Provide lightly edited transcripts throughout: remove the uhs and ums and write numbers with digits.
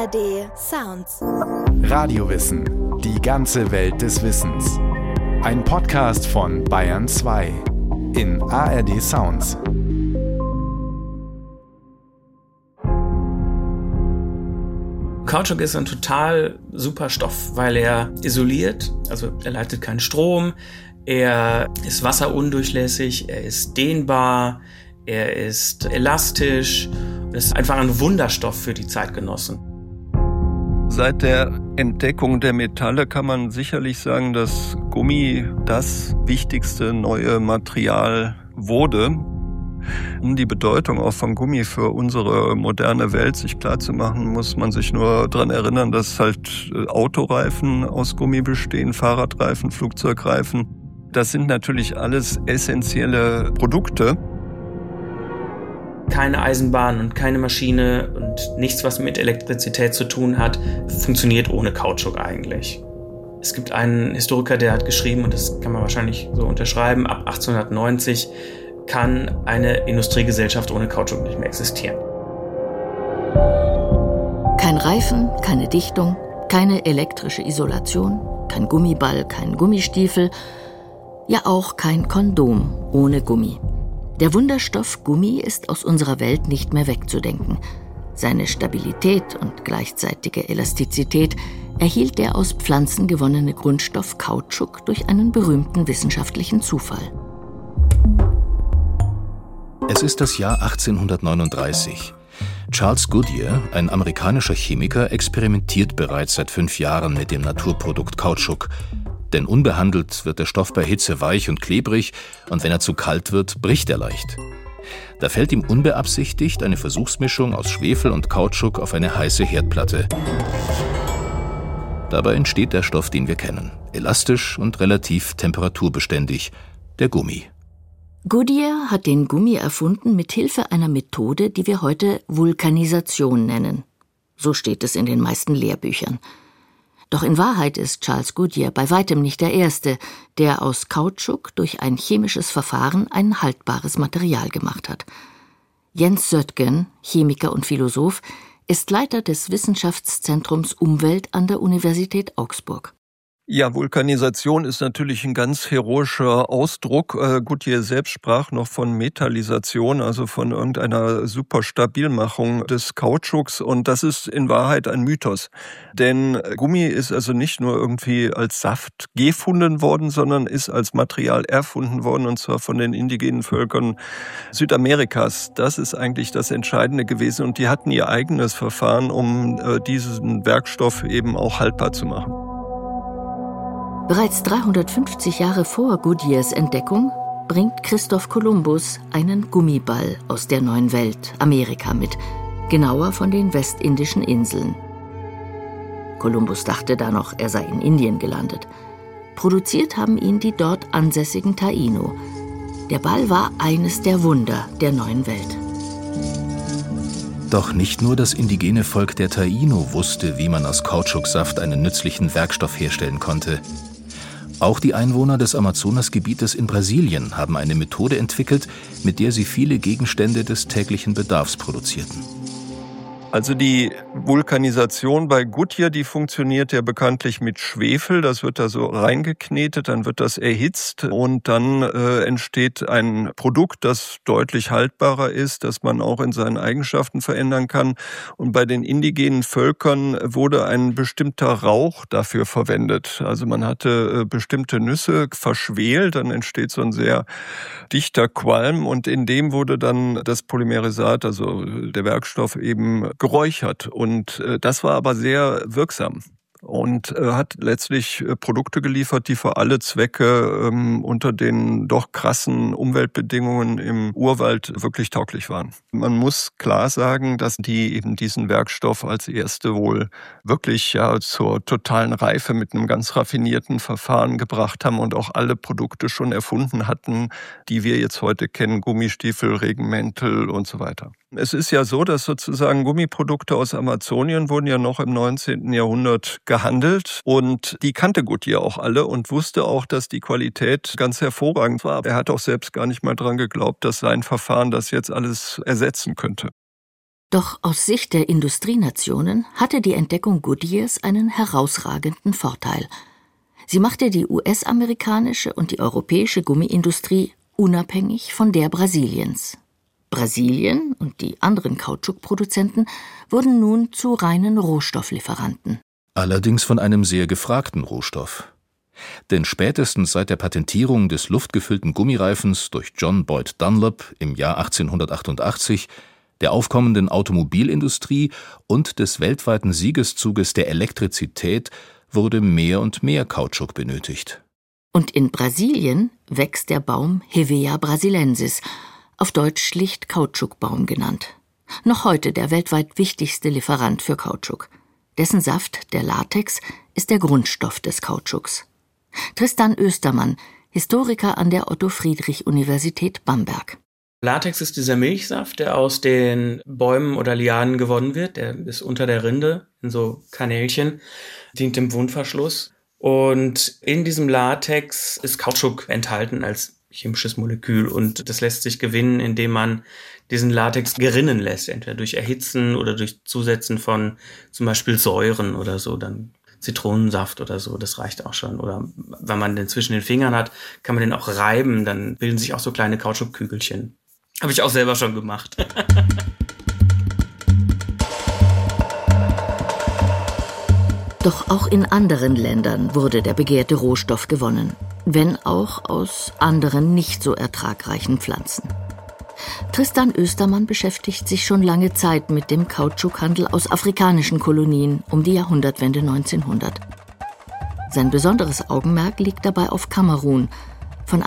ARD Sounds. Radiowissen. Die ganze Welt des Wissens. Ein Podcast von Bayern 2 in ARD Sounds. Kautschuk ist ein total super Stoff, weil er isoliert, also er leitet keinen Strom, er ist wasserundurchlässig, er ist dehnbar, er ist elastisch. Das ist einfach ein Wunderstoff für die Zeitgenossen. Seit der Entdeckung der Metalle kann man sicherlich sagen, dass Gummi das wichtigste neue Material wurde. Um die Bedeutung auch von Gummi für unsere moderne Welt sich klarzumachen, muss man sich nur daran erinnern, dass halt Autoreifen aus Gummi bestehen, Fahrradreifen, Flugzeugreifen. Das sind natürlich alles essentielle Produkte. Keine Eisenbahn und keine Maschine und nichts, was mit Elektrizität zu tun hat, funktioniert ohne Kautschuk eigentlich. Es gibt einen Historiker, der hat geschrieben, und das kann man wahrscheinlich so unterschreiben, ab 1890 kann eine Industriegesellschaft ohne Kautschuk nicht mehr existieren. Kein Reifen, keine Dichtung, keine elektrische Isolation, kein Gummiball, kein Gummistiefel, ja auch kein Kondom ohne Gummi. Der Wunderstoff Gummi ist aus unserer Welt nicht mehr wegzudenken. Seine Stabilität und gleichzeitige Elastizität erhielt der aus Pflanzen gewonnene Grundstoff Kautschuk durch einen berühmten wissenschaftlichen Zufall. Es ist das Jahr 1839. Charles Goodyear, ein amerikanischer Chemiker, experimentiert bereits seit 5 Jahren mit dem Naturprodukt Kautschuk. Denn unbehandelt wird der Stoff bei Hitze weich und klebrig und wenn er zu kalt wird, bricht er leicht. Da fällt ihm unbeabsichtigt eine Versuchsmischung aus Schwefel und Kautschuk auf eine heiße Herdplatte. Dabei entsteht der Stoff, den wir kennen. Elastisch und relativ temperaturbeständig, der Gummi. Goodyear hat den Gummi erfunden mit Hilfe einer Methode, die wir heute Vulkanisation nennen. So steht es in den meisten Lehrbüchern. Doch in Wahrheit ist Charles Goodyear bei weitem nicht der Erste, der aus Kautschuk durch ein chemisches Verfahren ein haltbares Material gemacht hat. Jens Södgen, Chemiker und Philosoph, ist Leiter des Wissenschaftszentrums Umwelt an der Universität Augsburg. Ja, Vulkanisation ist natürlich ein ganz heroischer Ausdruck. Goodyear selbst sprach noch von Metallisation, also von irgendeiner Superstabilmachung des Kautschuks. Und das ist in Wahrheit ein Mythos. Denn Gummi ist also nicht nur irgendwie als Saft gefunden worden, sondern ist als Material erfunden worden, und zwar von den indigenen Völkern Südamerikas. Das ist eigentlich das Entscheidende gewesen. Und die hatten ihr eigenes Verfahren, um diesen Werkstoff eben auch haltbar zu machen. Bereits 350 Jahre vor Goodyears Entdeckung bringt Christoph Kolumbus einen Gummiball aus der neuen Welt, Amerika, mit, genauer von den westindischen Inseln. Kolumbus dachte da noch, er sei in Indien gelandet. Produziert haben ihn die dort ansässigen Taino. Der Ball war eines der Wunder der neuen Welt. Doch nicht nur das indigene Volk der Taino wusste, wie man aus Kautschuksaft einen nützlichen Werkstoff herstellen konnte. Auch die Einwohner des Amazonasgebietes in Brasilien haben eine Methode entwickelt, mit der sie viele Gegenstände des täglichen Bedarfs produzierten. Also die Vulkanisation bei Goodyear, die funktioniert ja bekanntlich mit Schwefel. Das wird da so reingeknetet, dann wird das erhitzt und dann entsteht ein Produkt, das deutlich haltbarer ist, das man auch in seinen Eigenschaften verändern kann. Und bei den indigenen Völkern wurde ein bestimmter Rauch dafür verwendet. Also man hatte bestimmte Nüsse verschwelt, dann entsteht so ein sehr dichter Qualm und in dem wurde dann das Polymerisat, also der Werkstoff, eben geräuchert. Und das war aber sehr wirksam und hat letztlich Produkte geliefert, die für alle Zwecke unter den doch krassen Umweltbedingungen im Urwald wirklich tauglich waren. Man muss klar sagen, dass die eben diesen Werkstoff als erste wohl wirklich ja zur totalen Reife mit einem ganz raffinierten Verfahren gebracht haben und auch alle Produkte schon erfunden hatten, die wir jetzt heute kennen, Gummistiefel, Regenmäntel und so weiter. Es ist ja so, dass sozusagen Gummiprodukte aus Amazonien wurden ja noch im 19. Jahrhundert gehandelt und die kannte Goodyear auch alle und wusste auch, dass die Qualität ganz hervorragend war. Er hat auch selbst gar nicht mal dran geglaubt, dass sein Verfahren das jetzt alles ersetzen könnte. Doch aus Sicht der Industrienationen hatte die Entdeckung Goodyears einen herausragenden Vorteil. Sie machte die US-amerikanische und die europäische Gummiindustrie unabhängig von der Brasiliens. Brasilien und die anderen Kautschukproduzenten wurden nun zu reinen Rohstofflieferanten. Allerdings von einem sehr gefragten Rohstoff. Denn spätestens seit der Patentierung des luftgefüllten Gummireifens durch John Boyd Dunlop im Jahr 1888, der aufkommenden Automobilindustrie und des weltweiten Siegeszuges der Elektrizität wurde mehr und mehr Kautschuk benötigt. Und in Brasilien wächst der Baum Hevea brasilensis, auf Deutsch schlicht Kautschukbaum genannt. Noch heute der weltweit wichtigste Lieferant für Kautschuk. Dessen Saft, der Latex, ist der Grundstoff des Kautschuks. Tristan Östermann, Historiker an der Otto-Friedrich-Universität Bamberg. Latex ist dieser Milchsaft, der aus den Bäumen oder Lianen gewonnen wird. Der ist unter der Rinde in so Kanälchen, dient dem Wundverschluss. Und in diesem Latex ist Kautschuk enthalten als chemisches Molekül. Und das lässt sich gewinnen, indem man diesen Latex gerinnen lässt, entweder durch Erhitzen oder durch Zusetzen von zum Beispiel Säuren oder so, dann Zitronensaft oder so, das reicht auch schon. Oder wenn man den zwischen den Fingern hat, kann man den auch reiben, dann bilden sich auch so kleine Kautschukkügelchen. Habe ich auch selber schon gemacht. Doch auch in anderen Ländern wurde der begehrte Rohstoff gewonnen, wenn auch aus anderen nicht so ertragreichen Pflanzen. Tristan Östermann beschäftigt sich schon lange Zeit mit dem Kautschukhandel aus afrikanischen Kolonien um die Jahrhundertwende 1900. Sein besonderes Augenmerk liegt dabei auf Kamerun, von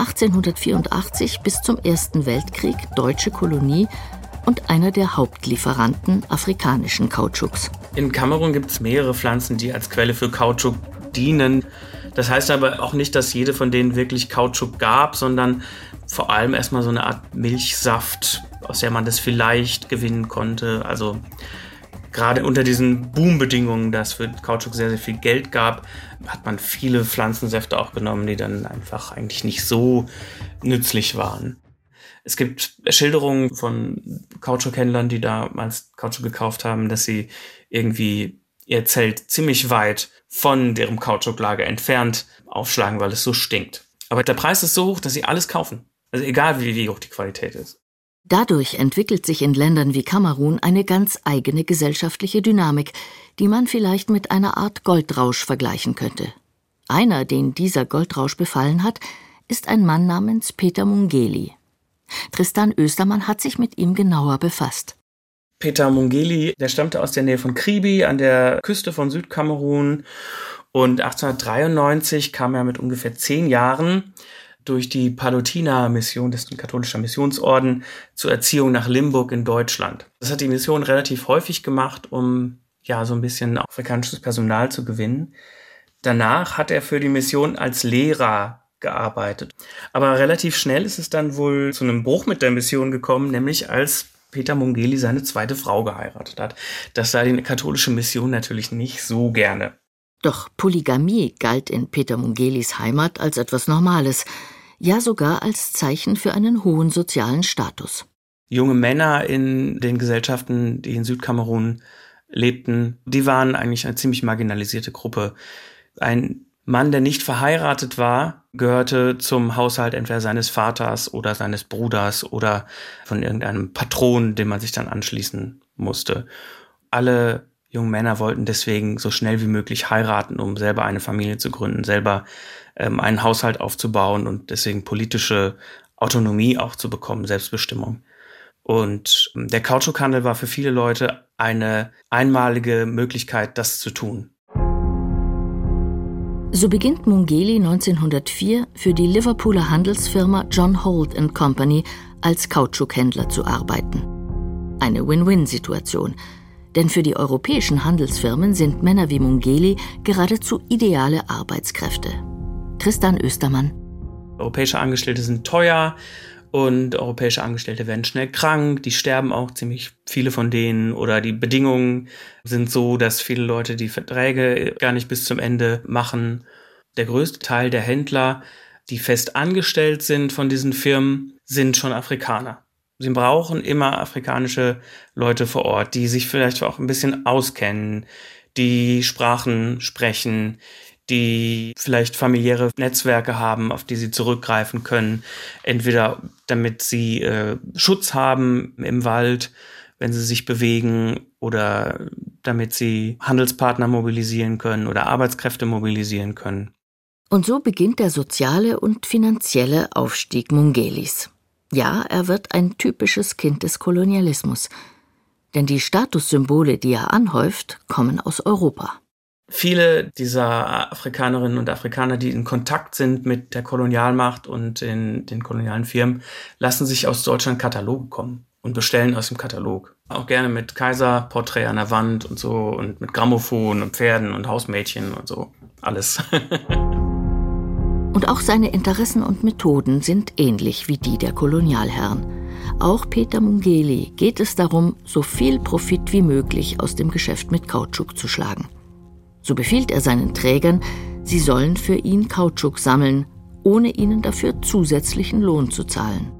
1884 bis zum Ersten Weltkrieg deutsche Kolonie und einer der Hauptlieferanten afrikanischen Kautschuks. In Kamerun gibt es mehrere Pflanzen, die als Quelle für Kautschuk dienen. Das heißt aber auch nicht, dass jede von denen wirklich Kautschuk gab, sondern vor allem erstmal so eine Art Milchsaft, aus der man das vielleicht gewinnen konnte. Also gerade unter diesen Boombedingungen, dass für Kautschuk sehr, sehr viel Geld gab, hat man viele Pflanzensäfte auch genommen, die dann einfach eigentlich nicht so nützlich waren. Es gibt Schilderungen von Kautschukhändlern, die damals Kautschuk gekauft haben, dass sie irgendwie ihr Zelt ziemlich weit von deren Kautschuklager entfernt aufschlagen, weil es so stinkt. Aber der Preis ist so hoch, dass sie alles kaufen. Also egal, wie hoch die Qualität ist. Dadurch entwickelt sich in Ländern wie Kamerun eine ganz eigene gesellschaftliche Dynamik, die man vielleicht mit einer Art Goldrausch vergleichen könnte. Einer, den dieser Goldrausch befallen hat, ist ein Mann namens Peter Mungeli. Tristan Östermann hat sich mit ihm genauer befasst. Peter Mungeli, der stammte aus der Nähe von Kribi an der Küste von Südkamerun und 1893 kam er mit ungefähr 10 Jahren durch die Pallotina-Mission, das ist ein katholischer Missionsorden, zur Erziehung nach Limburg in Deutschland. Das hat die Mission relativ häufig gemacht, um ja so ein bisschen afrikanisches Personal zu gewinnen. Danach hat er für die Mission als Lehrer gearbeitet. Aber relativ schnell ist es dann wohl zu einem Bruch mit der Mission gekommen, nämlich als Peter Mungeli seine zweite Frau geheiratet hat. Das sah die katholische Mission natürlich nicht so gerne. Doch Polygamie galt in Peter Mungelis Heimat als etwas Normales, ja sogar als Zeichen für einen hohen sozialen Status. Junge Männer in den Gesellschaften, die in Südkamerun lebten, die waren eigentlich eine ziemlich marginalisierte Gruppe. Ein Mann, der nicht verheiratet war, gehörte zum Haushalt entweder seines Vaters oder seines Bruders oder von irgendeinem Patron, dem man sich dann anschließen musste. Alle jungen Männer wollten deswegen so schnell wie möglich heiraten, um selber eine Familie zu gründen, selber einen Haushalt aufzubauen und deswegen politische Autonomie auch zu bekommen, Selbstbestimmung. Und der Kautschukhandel war für viele Leute eine einmalige Möglichkeit, das zu tun. So beginnt Mungeli 1904 für die Liverpooler Handelsfirma John Holt & Company als Kautschukhändler zu arbeiten. Eine Win-Win-Situation, denn für die europäischen Handelsfirmen sind Männer wie Mungeli geradezu ideale Arbeitskräfte. Tristan Östermann. Europäische Angestellte sind teuer und europäische Angestellte werden schnell krank, die sterben auch ziemlich viele von denen oder die Bedingungen sind so, dass viele Leute die Verträge gar nicht bis zum Ende machen. Der größte Teil der Händler, die fest angestellt sind von diesen Firmen, sind schon Afrikaner. Sie brauchen immer afrikanische Leute vor Ort, die sich vielleicht auch ein bisschen auskennen, die Sprachen sprechen, die vielleicht familiäre Netzwerke haben, auf die sie zurückgreifen können. Entweder damit sie Schutz haben im Wald, wenn sie sich bewegen, oder damit sie Handelspartner mobilisieren können oder Arbeitskräfte mobilisieren können. Und so beginnt der soziale und finanzielle Aufstieg Mungelis. Ja, er wird ein typisches Kind des Kolonialismus. Denn die Statussymbole, die er anhäuft, kommen aus Europa. Viele dieser Afrikanerinnen und Afrikaner, die in Kontakt sind mit der Kolonialmacht und den kolonialen Firmen, lassen sich aus Deutschland Kataloge kommen und bestellen aus dem Katalog. Auch gerne mit Kaiserporträt an der Wand und so und mit Grammophon und Pferden und Hausmädchen und so. Alles. Und auch seine Interessen und Methoden sind ähnlich wie die der Kolonialherren. Auch Peter Mungeli geht es darum, so viel Profit wie möglich aus dem Geschäft mit Kautschuk zu schlagen. So befiehlt er seinen Trägern, sie sollen für ihn Kautschuk sammeln, ohne ihnen dafür zusätzlichen Lohn zu zahlen.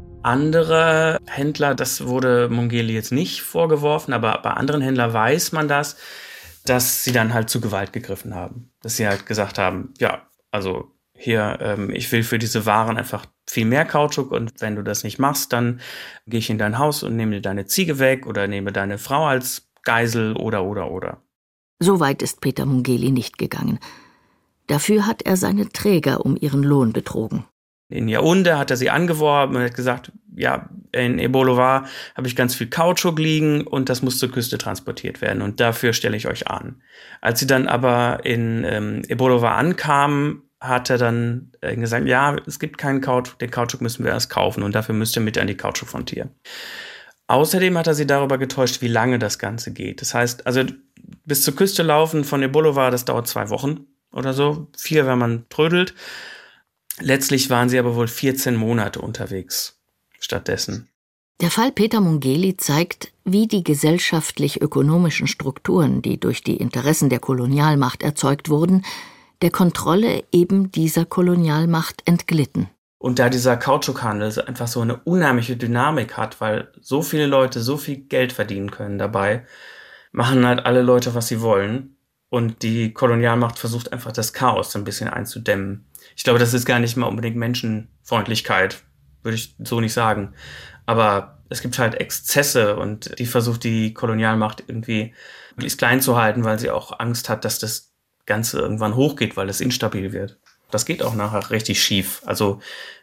Andere Händler, das wurde Mungeli jetzt nicht vorgeworfen, aber bei anderen Händlern weiß man das, dass sie dann halt zu Gewalt gegriffen haben. Dass sie halt gesagt haben, ja, also hier, ich will für diese Waren einfach viel mehr Kautschuk und wenn du das nicht machst, dann gehe ich in dein Haus und nehme dir deine Ziege weg oder nehme deine Frau als Geisel oder. So weit ist Peter Mungeli nicht gegangen. Dafür hat er seine Träger um ihren Lohn betrogen. In Yaoundé hat er sie angeworben und hat gesagt, ja, in Ebolowa habe ich ganz viel Kautschuk liegen und das muss zur Küste transportiert werden und dafür stelle ich euch an. Als sie dann aber in Ebolowa ankamen, hat er dann gesagt, ja, es gibt keinen Kautschuk, den Kautschuk müssen wir erst kaufen und dafür müsst ihr mit an die Kautschukfrontier. Außerdem hat er sie darüber getäuscht, wie lange das Ganze geht. Das heißt, also bis zur Küste laufen von Ebolowa, das dauert 2 Wochen oder so, 4, wenn man trödelt. Letztlich waren sie aber wohl 14 Monate unterwegs stattdessen. Der Fall Peter Mungeli zeigt, wie die gesellschaftlich-ökonomischen Strukturen, die durch die Interessen der Kolonialmacht erzeugt wurden, der Kontrolle eben dieser Kolonialmacht entglitten. Und da dieser Kautschukhandel einfach so eine unheimliche Dynamik hat, weil so viele Leute so viel Geld verdienen können dabei, machen halt alle Leute, was sie wollen. Und die Kolonialmacht versucht einfach das Chaos ein bisschen einzudämmen. Ich glaube, das ist gar nicht mal unbedingt Menschenfreundlichkeit, würde ich so nicht sagen. Aber es gibt halt Exzesse und die versucht die Kolonialmacht irgendwie möglichst klein zu halten, weil sie auch Angst hat, dass das Ganze irgendwann hochgeht, weil es instabil wird. Das geht auch nachher richtig schief. Also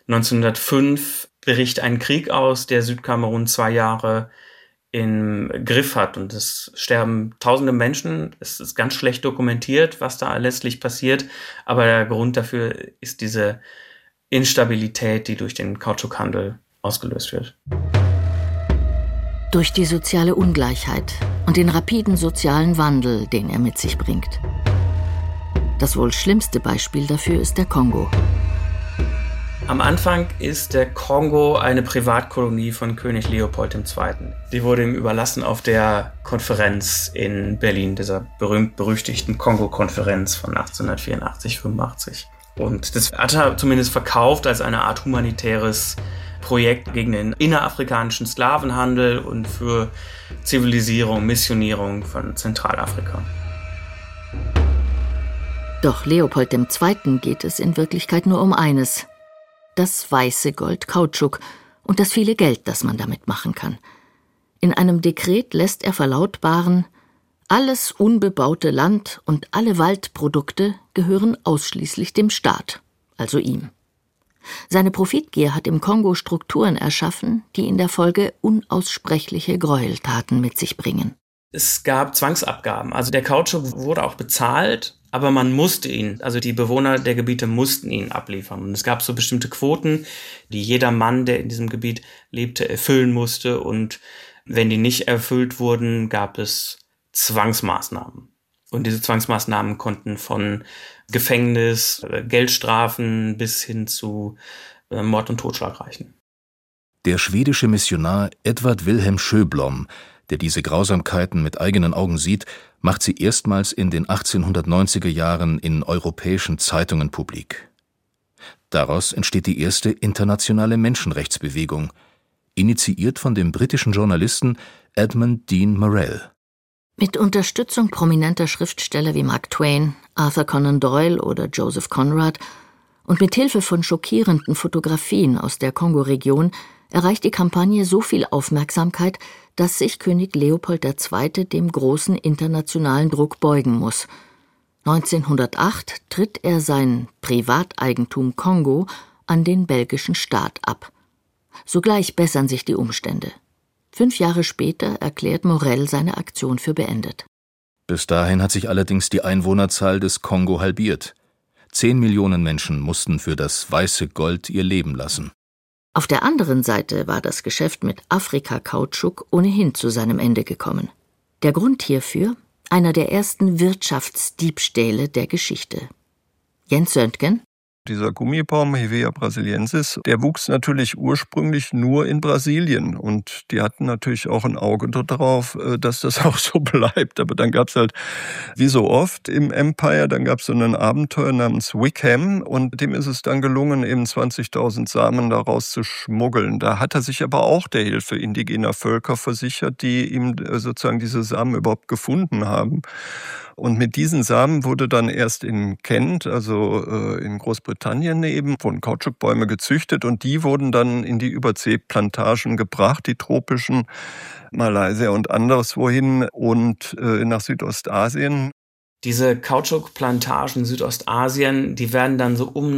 1905 bricht ein Krieg aus, der Südkamerun 2 Jahre im Griff hat und es sterben tausende Menschen. Es ist ganz schlecht dokumentiert, was da letztlich passiert, aber der Grund dafür ist diese Instabilität, die durch den Kautschukhandel ausgelöst wird. Durch die soziale Ungleichheit und den rapiden sozialen Wandel, den er mit sich bringt. Das wohl schlimmste Beispiel dafür ist der Kongo. Am Anfang ist der Kongo eine Privatkolonie von König Leopold II. Die wurde ihm überlassen auf der Konferenz in Berlin, dieser berühmt-berüchtigten Kongo-Konferenz von 1884-85. Und das hat er zumindest verkauft als eine Art humanitäres Projekt gegen den innerafrikanischen Sklavenhandel und für Zivilisierung, Missionierung von Zentralafrika. Doch Leopold II. Geht es in Wirklichkeit nur um eines: das weiße Gold Kautschuk und das viele Geld, das man damit machen kann. In einem Dekret lässt er verlautbaren, alles unbebaute Land und alle Waldprodukte gehören ausschließlich dem Staat, also ihm. Seine Profitgier hat im Kongo Strukturen erschaffen, die in der Folge unaussprechliche Gräueltaten mit sich bringen. Es gab Zwangsabgaben, also der Kautschuk wurde auch bezahlt, aber man musste ihn, also die Bewohner der Gebiete mussten ihn abliefern. Und es gab so bestimmte Quoten, die jeder Mann, der in diesem Gebiet lebte, erfüllen musste. Und wenn die nicht erfüllt wurden, gab es Zwangsmaßnahmen. Und diese Zwangsmaßnahmen konnten von Gefängnis, Geldstrafen bis hin zu Mord und Totschlag reichen. Der schwedische Missionar Edvard Wilhelm Sjöblom, der diese Grausamkeiten mit eigenen Augen sieht, macht sie erstmals in den 1890er Jahren in europäischen Zeitungen publik. Daraus entsteht die erste internationale Menschenrechtsbewegung. initiiert von dem britischen Journalisten Edmund Dean Morell. Mit Unterstützung prominenter Schriftsteller wie Mark Twain, Arthur Conan Doyle oder Joseph Conrad und mit Hilfe von schockierenden Fotografien aus der Kongo-Region erreicht die Kampagne so viel Aufmerksamkeit, dass sich König Leopold II. Dem großen internationalen Druck beugen muss. 1908 tritt er sein Privateigentum Kongo an den belgischen Staat ab. Sogleich bessern sich die Umstände. 5 Jahre später erklärt Morell seine Aktion für beendet. Bis dahin hat sich allerdings die Einwohnerzahl des Kongo halbiert. 10 Millionen Menschen mussten für das weiße Gold ihr Leben lassen. Auf der anderen Seite war das Geschäft mit Afrika-Kautschuk ohnehin zu seinem Ende gekommen. Der Grund hierfür: einer der ersten Wirtschaftsdiebstähle der Geschichte. Jens Söntgen. Dieser Gummibaum, Hevea brasiliensis, der wuchs natürlich ursprünglich nur in Brasilien und die hatten natürlich auch ein Auge darauf, dass das auch so bleibt. Aber dann gab es halt, wie so oft im Empire, dann gab es so einen Abenteuer namens Wickham und dem ist es dann gelungen, eben 20.000 Samen daraus zu schmuggeln. Da hat er sich aber auch der Hilfe indigener Völker versichert, die ihm sozusagen diese Samen überhaupt gefunden haben. Und mit diesen Samen wurde dann erst in Kent, also in Großbritannien eben, wurden Kautschukbäume gezüchtet und die wurden dann in die Überseeplantagen gebracht, die tropischen, Malaysia und anderswohin und nach Südostasien. Diese Kautschukplantagen Südostasien, die werden dann so um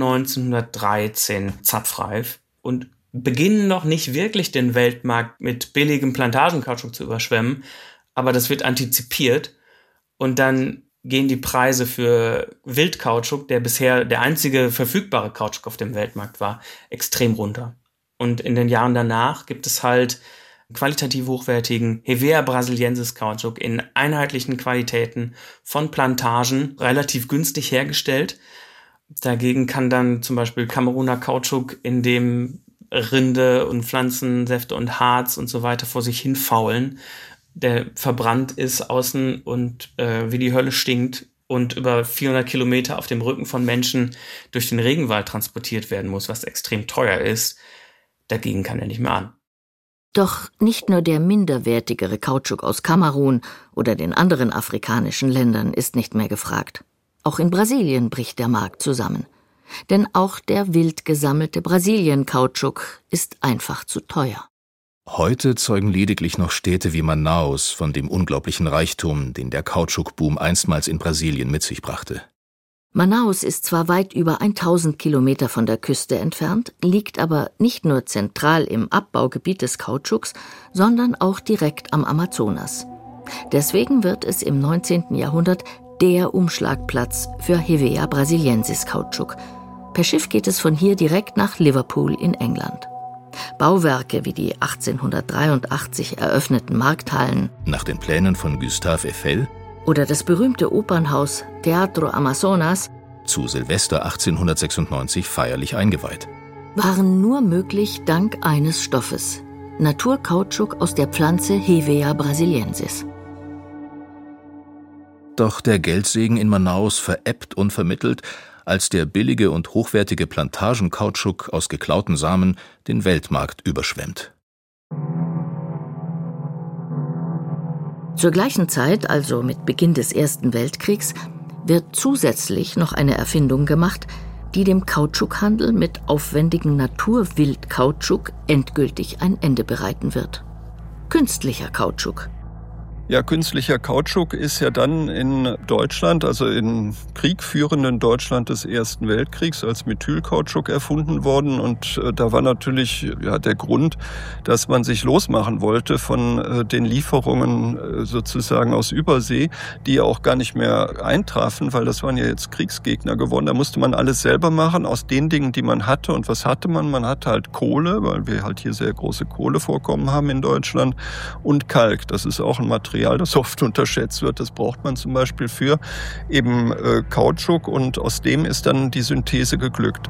1913 zapfreif und beginnen noch nicht wirklich den Weltmarkt mit billigem Plantagenkautschuk zu überschwemmen, aber das wird antizipiert. Und dann gehen die Preise für Wildkautschuk, der bisher der einzige verfügbare Kautschuk auf dem Weltmarkt war, extrem runter. Und in den Jahren danach gibt es halt qualitativ hochwertigen Hevea brasiliensis Kautschuk in einheitlichen Qualitäten von Plantagen, relativ günstig hergestellt. Dagegen kann dann zum Beispiel Kameruner Kautschuk, in dem Rinde und Pflanzensäfte und Harz und so weiter vor sich hin faulen, der verbrannt ist außen und wie die Hölle stinkt und über 400 Kilometer auf dem Rücken von Menschen durch den Regenwald transportiert werden muss, was extrem teuer ist. Dagegen kann er nicht mehr an. Doch nicht nur der minderwertigere Kautschuk aus Kamerun oder den anderen afrikanischen Ländern ist nicht mehr gefragt. Auch in Brasilien bricht der Markt zusammen. Denn auch der wild gesammelte Brasilien-Kautschuk ist einfach zu teuer. Heute zeugen lediglich noch Städte wie Manaus von dem unglaublichen Reichtum, den der Kautschukboom einstmals in Brasilien mit sich brachte. Manaus ist zwar weit über 1000 Kilometer von der Küste entfernt, liegt aber nicht nur zentral im Abbaugebiet des Kautschuks, sondern auch direkt am Amazonas. Deswegen wird es im 19. Jahrhundert der Umschlagplatz für Hevea brasiliensis Kautschuk. Per Schiff geht es von hier direkt nach Liverpool in England. Bauwerke wie die 1883 eröffneten Markthallen nach den Plänen von Gustave Eiffel oder das berühmte Opernhaus Teatro Amazonas zu Silvester 1896 feierlich eingeweiht, waren nur möglich dank eines Stoffes: Naturkautschuk aus der Pflanze Hevea brasiliensis. Doch der Geldsegen in Manaus verebbt unvermittelt, als der billige und hochwertige Plantagenkautschuk aus geklauten Samen den Weltmarkt überschwemmt. Zur gleichen Zeit, also mit Beginn des Ersten Weltkriegs, wird zusätzlich noch eine Erfindung gemacht, die dem Kautschukhandel mit aufwendigem Naturwildkautschuk endgültig ein Ende bereiten wird: künstlicher Kautschuk. Ja, künstlicher Kautschuk ist ja dann in Deutschland, also im kriegführenden Deutschland des Ersten Weltkriegs, als Methylkautschuk erfunden worden. Und da war natürlich der Grund, dass man sich losmachen wollte von den Lieferungen sozusagen aus Übersee, die ja auch gar nicht mehr eintrafen, weil das waren ja jetzt Kriegsgegner geworden. Da musste man alles selber machen aus den Dingen, die man hatte. Und was hatte man? Man hatte halt Kohle, weil wir halt hier sehr große Kohlevorkommen haben in Deutschland, und Kalk. Das ist auch ein Material, das oft unterschätzt wird. Das braucht man zum Beispiel für eben Kautschuk, und aus dem ist dann die Synthese geglückt.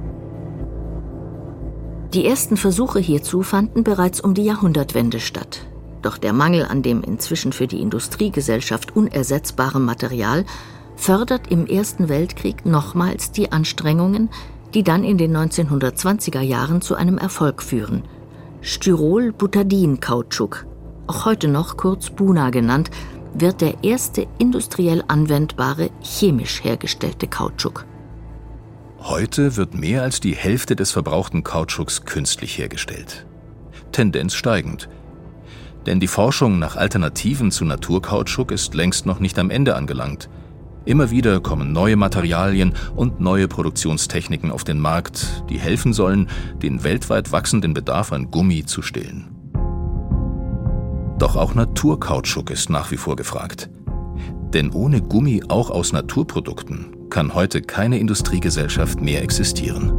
Die ersten Versuche hierzu fanden bereits um die Jahrhundertwende statt. Doch der Mangel an dem inzwischen für die Industriegesellschaft unersetzbaren Material fördert im Ersten Weltkrieg nochmals die Anstrengungen, die dann in den 1920er Jahren zu einem Erfolg führen: Styrol-Butadin-Kautschuk, auch heute noch kurz Buna genannt, wird der erste industriell anwendbare, chemisch hergestellte Kautschuk. Heute wird mehr als die Hälfte des verbrauchten Kautschuks künstlich hergestellt. Tendenz steigend. Denn die Forschung nach Alternativen zu Naturkautschuk ist längst noch nicht am Ende angelangt. Immer wieder kommen neue Materialien und neue Produktionstechniken auf den Markt, die helfen sollen, den weltweit wachsenden Bedarf an Gummi zu stillen. Doch auch Naturkautschuk ist nach wie vor gefragt. Denn ohne Gummi auch aus Naturprodukten kann heute keine Industriegesellschaft mehr existieren.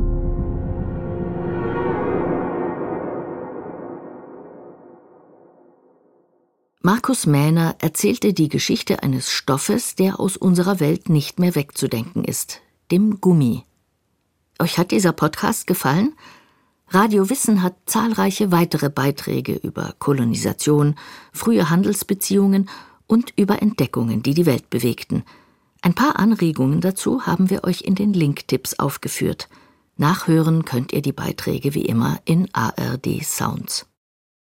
Markus Mähner erzählte die Geschichte eines Stoffes, der aus unserer Welt nicht mehr wegzudenken ist, dem Gummi. Euch hat dieser Podcast gefallen? Radio Wissen hat zahlreiche weitere Beiträge über Kolonisation, frühe Handelsbeziehungen und über Entdeckungen, die die Welt bewegten. Ein paar Anregungen dazu haben wir euch in den Link-Tipps aufgeführt. Nachhören könnt ihr die Beiträge wie immer in ARD Sounds.